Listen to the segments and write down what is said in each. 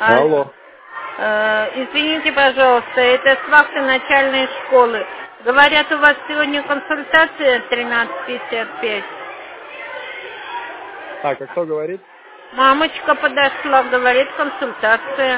Алло. Извините, пожалуйста, это с вашей начальной школы. Говорят, у вас сегодня консультация 13:55. Так, а кто говорит? Мамочка подошла, говорит, консультация.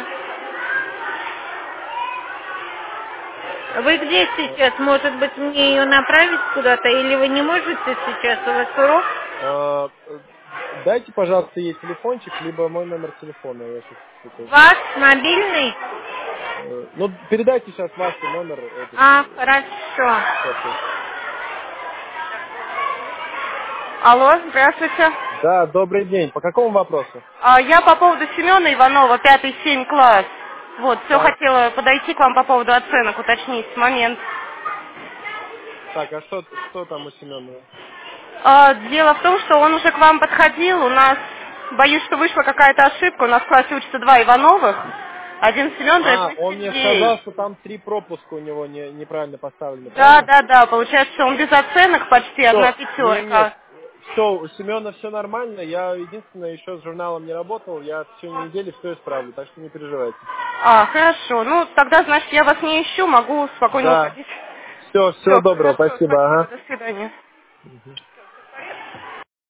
Вы где сейчас? Может быть, мне ее направить куда-то? Или вы не можете сейчас? У вас урок? А, Дайте, пожалуйста, ей телефончик, либо мой номер телефона. Я сейчас Ваш мобильный? Ну, передайте сейчас ваш номер. Хорошо. Сейчас. Алло, здравствуйте. Да, добрый день. По какому вопросу? Я по поводу Семена Иванова, 5-7 класс. Вот, все Так, хотела подойти к вам по поводу оценок, уточнить момент. так, а что там у Семенова? Дело в том, что он уже к вам подходил, у нас, боюсь, что вышла какая-то ошибка, у нас в классе учатся 2 Ивановых, один Семен, другой Он мне Сергей. сказал, что там 3 пропуска у него неправильно поставлены, Да, правильно? да, да, получается, что он без оценок почти, одна Все, нет, пятерка. все, у Семена все нормально. Я единственное еще с журналом не работал. Я в течение недели все исправлю, так что не переживайте. Хорошо, ну тогда, значит, я вас не ищу, могу спокойно Да, уходить. все Все, доброго, хорошо, спасибо, спасибо, ага. до свидания.